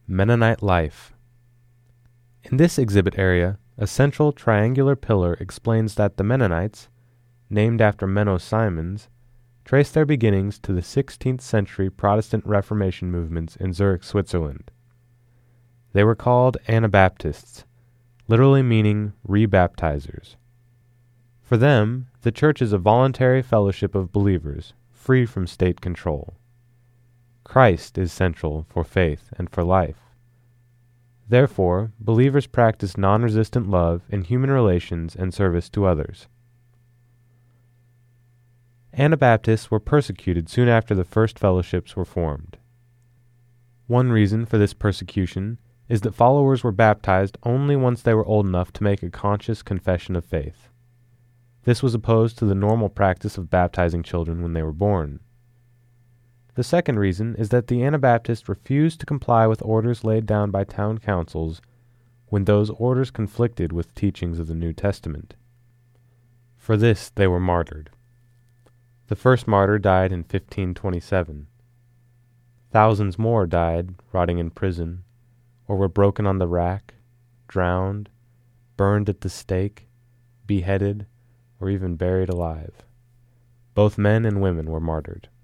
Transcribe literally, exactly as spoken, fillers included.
Mennonite life. In this exhibit area, a central triangular pillar explains that the Mennonites, named after Menno Simons, trace their beginnings to the sixteenth century Protestant Reformation movements in Zurich, Switzerland. They were called Anabaptists, literally meaning rebaptizers. For them, the church is a voluntary fellowship of believers, free from state control. Christ is central for faith and for life. Therefore, believers practice non-resistant love in human relations and service to others. Anabaptists were persecuted soon after the first fellowships were formed. One reason for this persecution is that followers were baptized only once they were old enough to make a conscious confession of faith. This was opposed to the normal practice of baptizing children when they were born. The second reason is that the Anabaptists refused to comply with orders laid down by town councils when those orders conflicted with teachings of the New Testament. For this they were martyred. The first martyr died in fifteen twenty-seven. Thousands more died rotting in prison, or were broken on the rack, drowned, burned at the stake, beheaded, or even buried alive. Both men and women were martyred.